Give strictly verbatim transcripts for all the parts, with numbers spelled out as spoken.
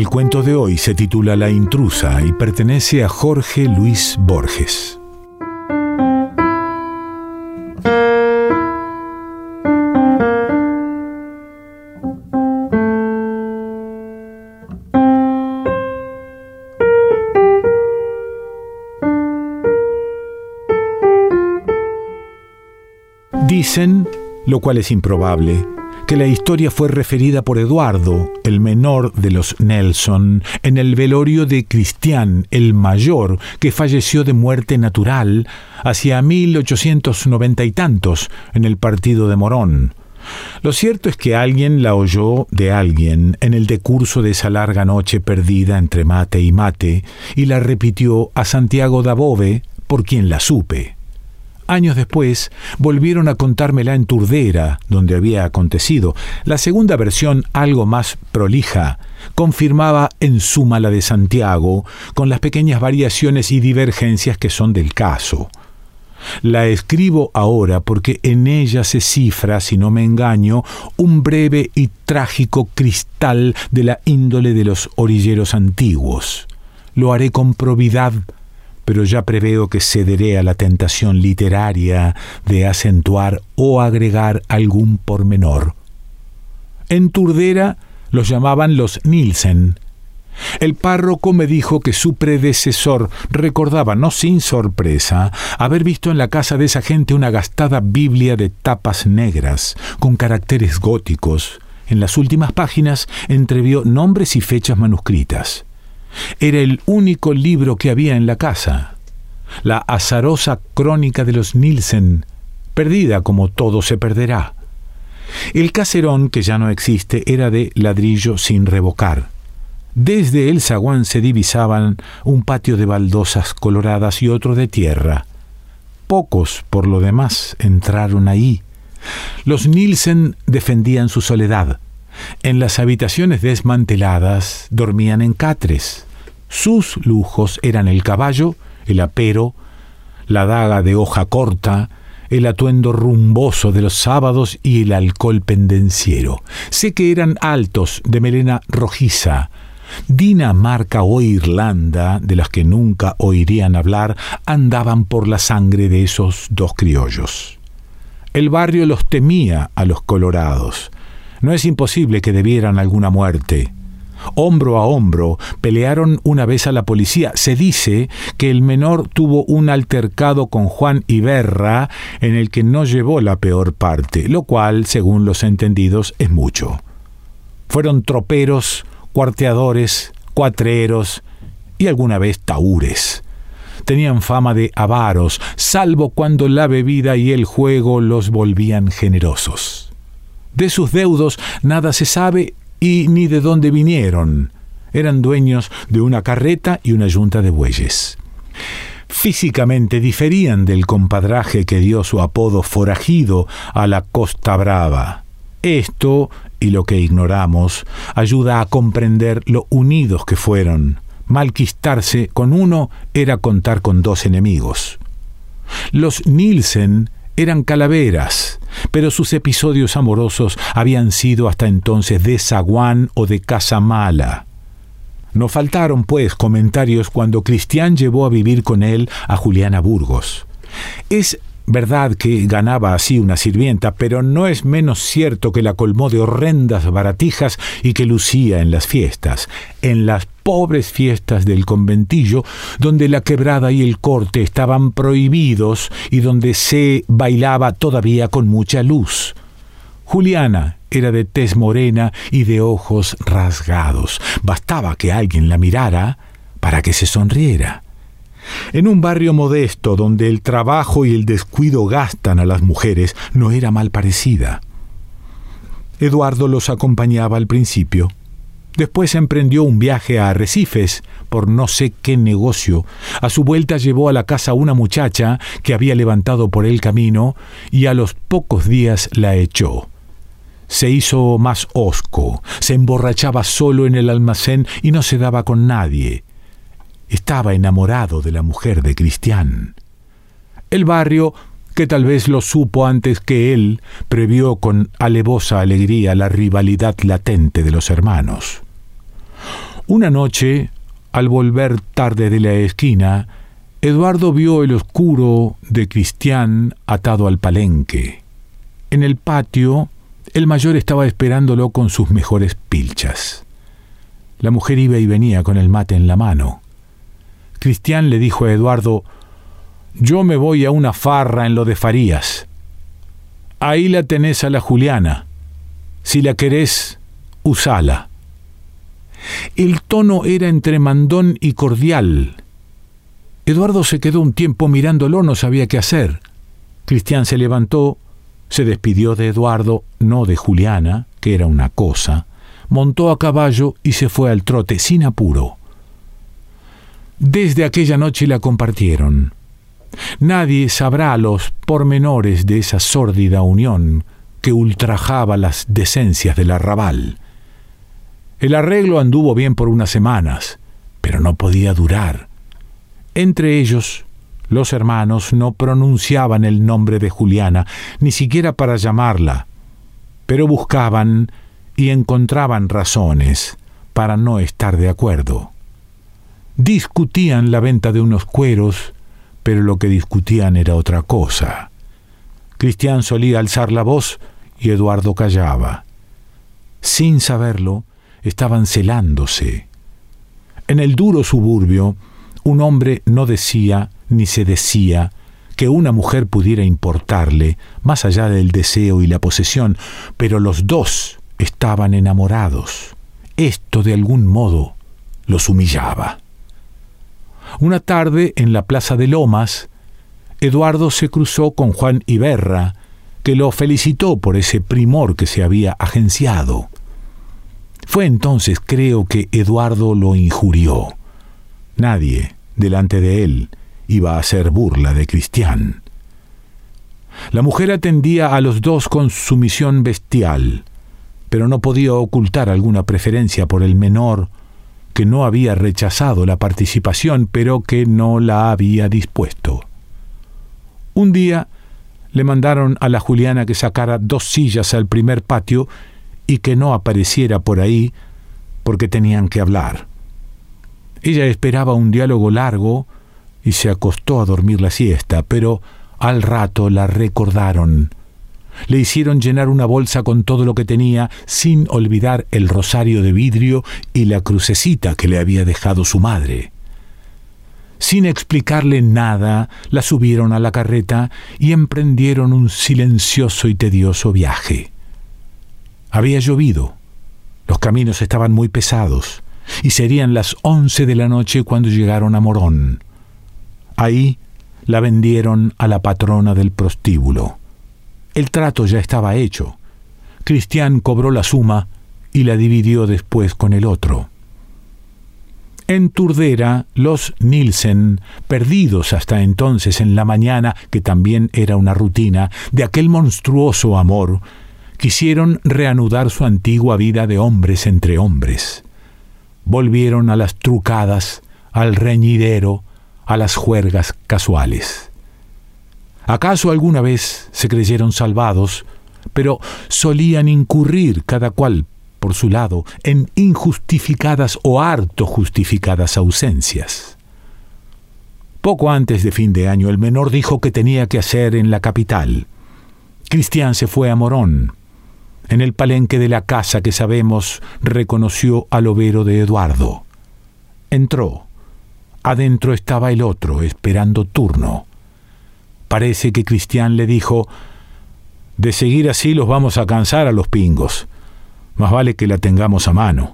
El cuento de hoy se titula La intrusa y pertenece a Jorge Luis Borges. Dicen, lo cual es improbable, que la historia fue referida por Eduardo, el menor de los Nelson, en el velorio de Cristián, el mayor, que falleció de muerte natural hacia mil ochocientos noventa y tantos en el partido de Morón. Lo cierto es que alguien la oyó de alguien en el decurso de esa larga noche perdida entre mate y mate y la repitió a Santiago Dabove, por quien la supe. Años después, volvieron a contármela en Turdera, donde había acontecido. La segunda versión, algo más prolija, confirmaba en suma la de Santiago, con las pequeñas variaciones y divergencias que son del caso. La escribo ahora porque en ella se cifra, si no me engaño, un breve y trágico cristal de la índole de los orilleros antiguos. Lo haré con probidad, pero ya preveo que cederé a la tentación literaria de acentuar o agregar algún pormenor. En Turdera los llamaban los Nielsen. El párroco me dijo que su predecesor recordaba, no sin sorpresa, haber visto en la casa de esa gente una gastada Biblia de tapas negras, con caracteres góticos. En las últimas páginas entrevió nombres y fechas manuscritas. Era el único libro que había en la casa. La azarosa crónica de los Nielsen, perdida como todo se perderá. El caserón, que ya no existe, era de ladrillo sin revocar. Desde el zaguán se divisaban un patio de baldosas coloradas y otro de tierra. Pocos, por lo demás, entraron ahí. Los Nielsen defendían su soledad. En las habitaciones desmanteladas dormían en catres. Sus lujos eran el caballo, el apero, la daga de hoja corta, el atuendo rumboso de los sábados y el alcohol pendenciero. Sé que eran altos, de melena rojiza. Dinamarca o Irlanda, de las que nunca oirían hablar, andaban por la sangre de esos dos criollos. El barrio los temía a los colorados. No es imposible que debieran alguna muerte. Hombro a hombro, pelearon una vez a la policía. Se dice que el menor tuvo un altercado con Juan Iberra en el que no llevó la peor parte, lo cual, según los entendidos, es mucho. Fueron troperos, cuarteadores, cuatreros y alguna vez tahúres. Tenían fama de avaros, salvo cuando la bebida y el juego los volvían generosos. De sus deudos nada se sabe y ni de dónde vinieron. Eran dueños de una carreta y una yunta de bueyes. Físicamente diferían del compadraje que dio su apodo forajido a la Costa Brava. Esto, y lo que ignoramos, ayuda a comprender lo unidos que fueron. Malquistarse con uno era contar con dos enemigos. Los Nielsen eran calaveras, pero sus episodios amorosos habían sido hasta entonces de zaguán o de casa mala. No faltaron, pues, comentarios cuando Cristián llevó a vivir con él a Juliana Burgos. Es verdad que ganaba así una sirvienta, pero no es menos cierto que la colmó de horrendas baratijas y que lucía en las fiestas, en las pobres fiestas del conventillo, donde la quebrada y el corte estaban prohibidos y donde se bailaba todavía con mucha luz. Juliana era de tez morena y de ojos rasgados. Bastaba que alguien la mirara para que se sonriera. En un barrio modesto donde el trabajo y el descuido gastan a las mujeres, no era mal parecida. Eduardo los acompañaba al principio. Después emprendió un viaje a Arrecifes por no sé qué negocio. A su vuelta llevó a la casa una muchacha que había levantado por el camino y a los pocos días la echó. Se hizo más hosco, se emborrachaba solo en el almacén y no se daba con nadie. Estaba enamorado de la mujer de Cristián. El barrio, que tal vez lo supo antes que él, previó con alevosa alegría la rivalidad latente de los hermanos. Una noche, al volver tarde de la esquina, Eduardo vio el oscuro de Cristián atado al palenque. En el patio, el mayor estaba esperándolo con sus mejores pilchas. La mujer iba y venía con el mate en la mano. Cristián le dijo a Eduardo: «Yo me voy a una farra en lo de Farías. Ahí la tenés a la Juliana. Si la querés, usala». El tono era entre mandón y cordial. Eduardo se quedó un tiempo mirándolo, no sabía qué hacer. Cristián se levantó, se despidió de Eduardo, no de Juliana, que era una cosa, montó a caballo y se fue al trote, sin apuro. Desde aquella noche la compartieron. Nadie sabrá los pormenores de esa sórdida unión que ultrajaba las decencias del arrabal. El arreglo anduvo bien por unas semanas, pero no podía durar. Entre ellos, los hermanos no pronunciaban el nombre de Juliana, ni siquiera para llamarla, pero buscaban y encontraban razones para no estar de acuerdo. Discutían la venta de unos cueros, pero lo que discutían era otra cosa. Cristián solía alzar la voz y Eduardo callaba. Sin saberlo, estaban celándose. En el duro suburbio, un hombre no decía ni se decía que una mujer pudiera importarle, más allá del deseo y la posesión, pero los dos estaban enamorados. Esto, de algún modo, los humillaba. Una tarde, en la plaza de Lomas, Eduardo se cruzó con Juan Iberra, que lo felicitó por ese primor que se había agenciado. Fue entonces, creo, que Eduardo lo injurió. Nadie, delante de él, iba a hacer burla de Cristián. La mujer atendía a los dos con sumisión bestial, pero no podía ocultar alguna preferencia por el menor, que no había rechazado la participación, pero que no la había dispuesto. Un día le mandaron a la Juliana que sacara dos sillas al primer patio y que no apareciera por ahí porque tenían que hablar. Ella esperaba un diálogo largo y se acostó a dormir la siesta, pero al rato la recordaron. Le hicieron llenar una bolsa con todo lo que tenía, sin olvidar el rosario de vidrio y la crucecita que le había dejado su madre. Sin explicarle nada, la subieron a la carreta y emprendieron un silencioso y tedioso viaje. Había llovido, los caminos estaban muy pesados, y serían las once de la noche cuando llegaron a Morón. Ahí la vendieron a la patrona del prostíbulo. El trato ya estaba hecho. Cristián cobró la suma y la dividió después con el otro. En Turdera, los Nielsen, perdidos hasta entonces en la mañana, que también era una rutina, de aquel monstruoso amor, quisieron reanudar su antigua vida de hombres entre hombres. Volvieron a las trucadas, al reñidero, a las juergas casuales. ¿Acaso alguna vez se creyeron salvados, pero solían incurrir cada cual por su lado en injustificadas o harto justificadas ausencias? Poco antes de fin de año, el menor dijo que tenía que hacer en la capital. Cristián se fue a Morón. En el palenque de la casa que sabemos, reconoció al overo de Eduardo. Entró. Adentro estaba el otro, esperando turno. Parece que Cristián le dijo: «De seguir así los vamos a cansar a los pingos. Más vale que la tengamos a mano».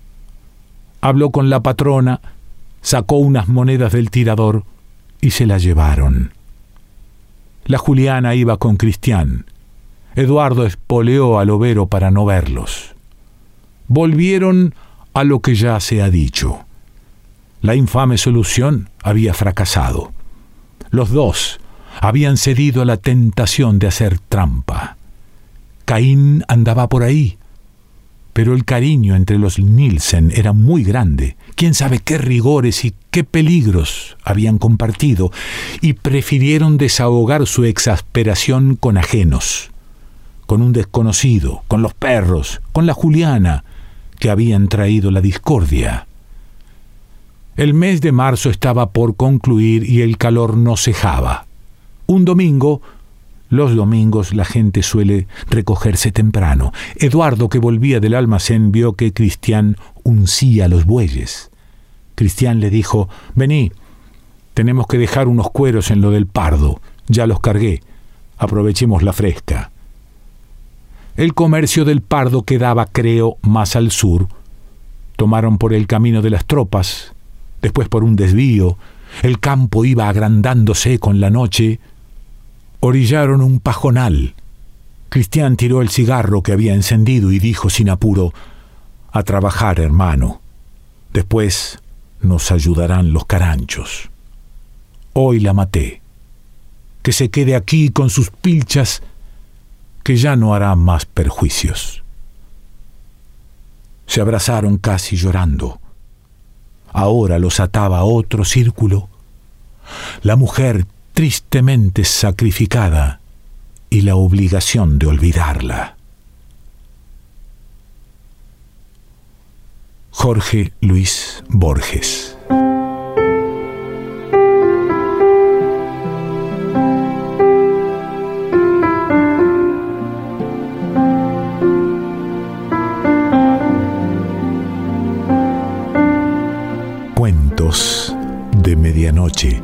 Habló con la patrona, sacó unas monedas del tirador y se las llevaron. La Juliana iba con Cristián. Eduardo espoleó al overo para no verlos. Volvieron a lo que ya se ha dicho. La infame solución había fracasado. Los dos habían cedido a la tentación de hacer trampa. Caín andaba por ahí, pero el cariño entre los Nielsen era muy grande. Quién sabe qué rigores y qué peligros habían compartido, y prefirieron desahogar su exasperación con ajenos, con un desconocido, con los perros, con la Juliana, que habían traído la discordia. El mes de marzo estaba por concluir y el calor no cejaba. Un domingo, los domingos la gente suele recogerse temprano. Eduardo, que volvía del almacén, vio que Cristián uncía los bueyes. Cristián le dijo: «Vení, tenemos que dejar unos cueros en lo del Pardo. Ya los cargué. Aprovechemos la fresca». El comercio del Pardo quedaba, creo, más al sur. Tomaron por el camino de las tropas, después por un desvío. El campo iba agrandándose con la noche. Orillaron un pajonal. Cristián tiró el cigarro que había encendido y dijo sin apuro: «A trabajar, hermano. Después nos ayudarán los caranchos. Hoy la maté. Que se quede aquí con sus pilchas, que ya no hará más perjuicios». Se abrazaron casi llorando. Ahora los ataba otro círculo. La mujer tristemente sacrificada y la obligación de olvidarla. Jorge Luis Borges. Cuentos de medianoche.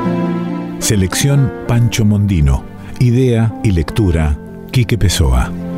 Selección Pancho Mondino. Idea y lectura Quique Pessoa.